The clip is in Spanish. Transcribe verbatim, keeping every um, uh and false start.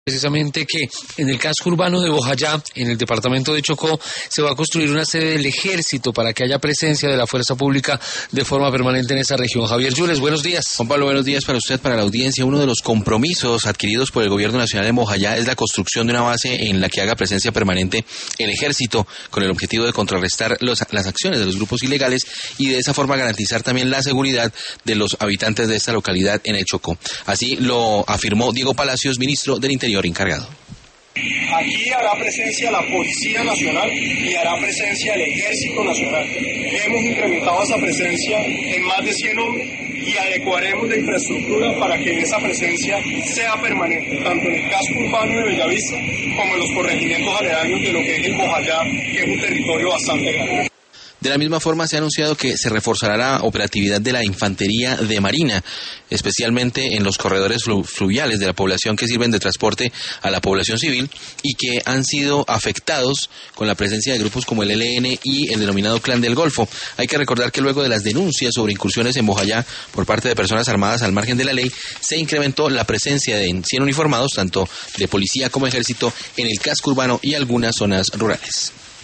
Precisamente que en el casco urbano de Bojayá, en el departamento de Chocó, se va a construir una sede del ejército para que haya presencia de la fuerza pública de forma permanente en esa región. Javier Yules, buenos días. Juan Pablo, buenos días para usted, para la audiencia. Uno de los compromisos adquiridos por el gobierno nacional en Bojayá es la construcción de una base en la que haga presencia permanente el ejército, con el objetivo de contrarrestar los, las acciones de los grupos ilegales y de esa forma garantizar también la seguridad de los habitantes de esta localidad en el Chocó. Así lo afirmó Diego Palacios, ministro del Interior encargado. Aquí hará presencia la Policía Nacional y hará presencia el Ejército Nacional. Hemos incrementado esa presencia en más de cien hombres y adecuaremos la infraestructura para que esa presencia sea permanente, tanto en el casco urbano de Bellavista como en los corregimientos aledaños de lo que es el Bojayá, que es un territorio bastante grande. De la misma forma, se ha anunciado que se reforzará la operatividad de la Infantería de Marina, especialmente en los corredores fluviales de la población que sirven de transporte a la población civil y que han sido afectados con la presencia de grupos como el E L N y el denominado Clan del Golfo. Hay que recordar que luego de las denuncias sobre incursiones en Bojayá por parte de personas armadas al margen de la ley, se incrementó la presencia de cien uniformados, tanto de policía como ejército, en el casco urbano y algunas zonas rurales.